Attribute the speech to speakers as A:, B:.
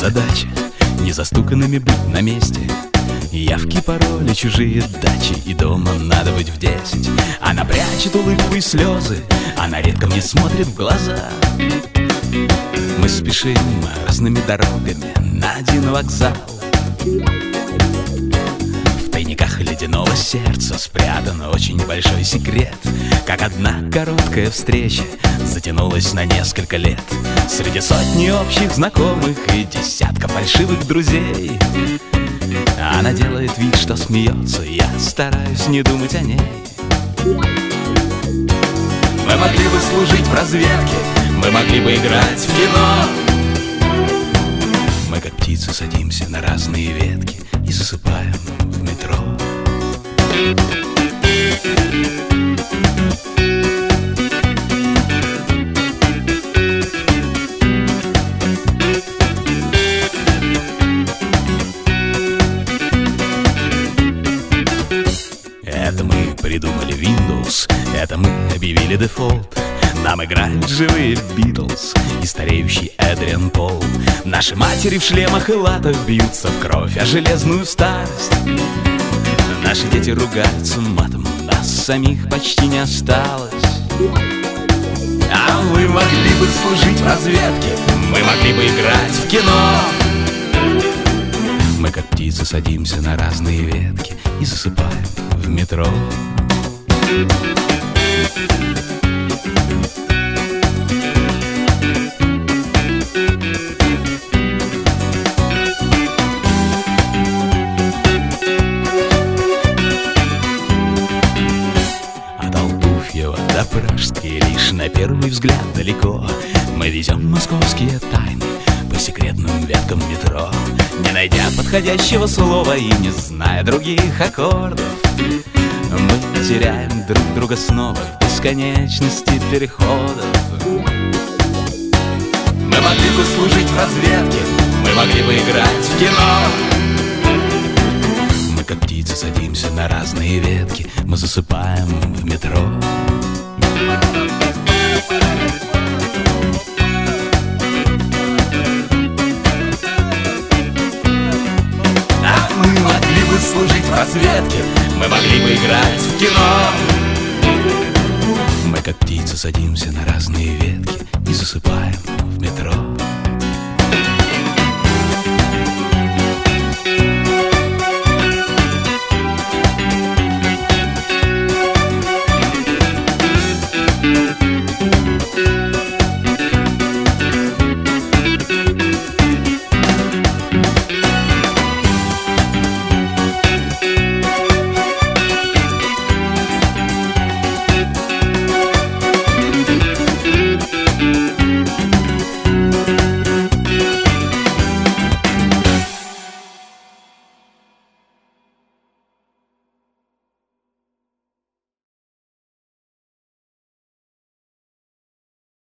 A: задача незастуканными быть на месте. Явки, пароли, чужие дачи, и дома надо быть в 10. Она прячет улыбку и слезы, она редко мне смотрит в глаза. Мы спешим разными дорогами на один вокзал. В тайниках ледяного сердца спрятан очень большой секрет. Как одна короткая встреча затянулась на несколько лет. Среди сотни общих знакомых и десятка фальшивых друзей она делает вид, что смеется, я стараюсь не думать о ней. Мы могли бы служить в разведке, мы могли бы играть в кино. Мы как птицы садимся на разные ветки и засыпаем в метро. Это мы придумали Windows, это мы объявили дефолт. Нам играют живые Битлз и стареющий Эдриан Пол. Наши матери в шлемах и латах бьются в кровь о железную старость. Наши дети ругаются матом, нас самих почти не осталось. А мы могли бы служить в разведке, мы могли бы играть в кино. Мы как птицы садимся на разные ветки и засыпаем в метро. От Алпуфьева до Пражской лишь на первый взгляд далеко. Мы везем московские тайны по секретным веткам метро. Не найдя подходящего слова и не зная других аккордов, мы теряем друг друга снова в бесконечности переходов. Мы могли бы служить в разведке, мы могли бы играть в кино. Мы как птицы садимся на разные ветки, мы засыпаем в метро. Мы могли бы служить в разведке, мы могли бы играть в кино. Мы как птицы садимся на разные ветки и засыпаем в метро.